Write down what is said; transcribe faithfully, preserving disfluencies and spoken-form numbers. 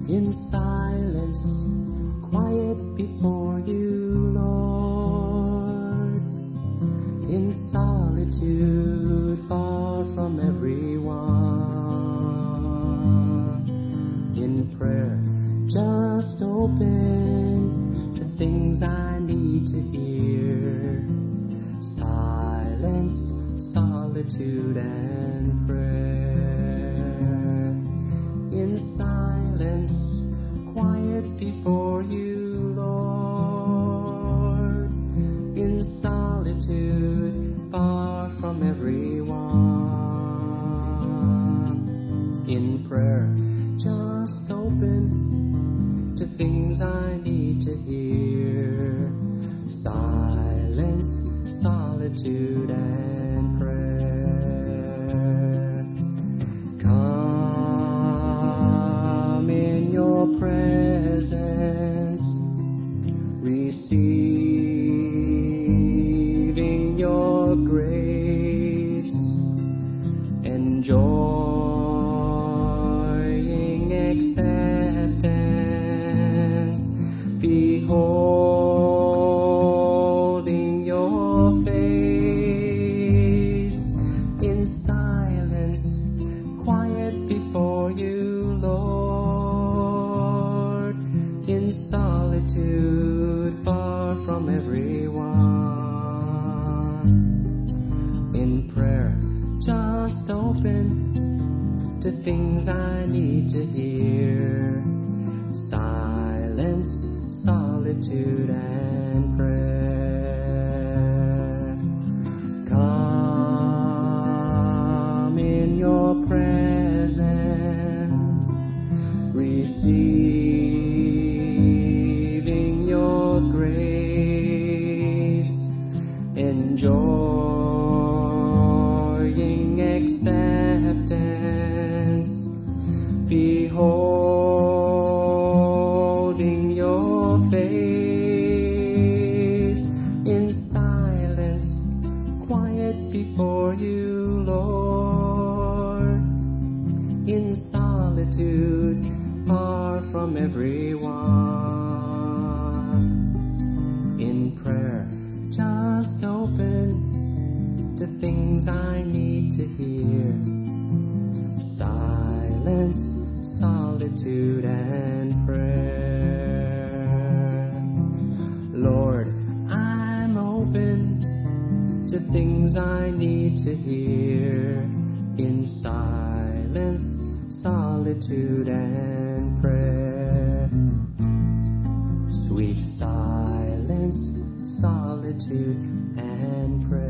in silence, quiet before you, Lord, in solitude, far from everyone, in prayer, just open to things I need to hear, silence, solitude, and prayer, in silence, quiet before you, Lord, in solitude, far from everyone, in prayer, just open to things I need to hear, silence, solitude, and prayer. Come in your presence, receiving your grace, enjoying acceptance, beholding your face, in silence, quiet before you, Lord, in solitude, far from everyone, in prayer, just open to things I need to hear, silence, solitude, and prayer. Come in your presence, receiving your grace, enjoying acceptance, beholding your face, in silence, quiet before you, Lord, in solitude, far from everyone, in prayer, just open to things I need to hear, silence, solitude, and prayer. Lord, I'm open to things I need to hear, in silence, solitude, and prayer. Sweet silence, solitude, and prayer.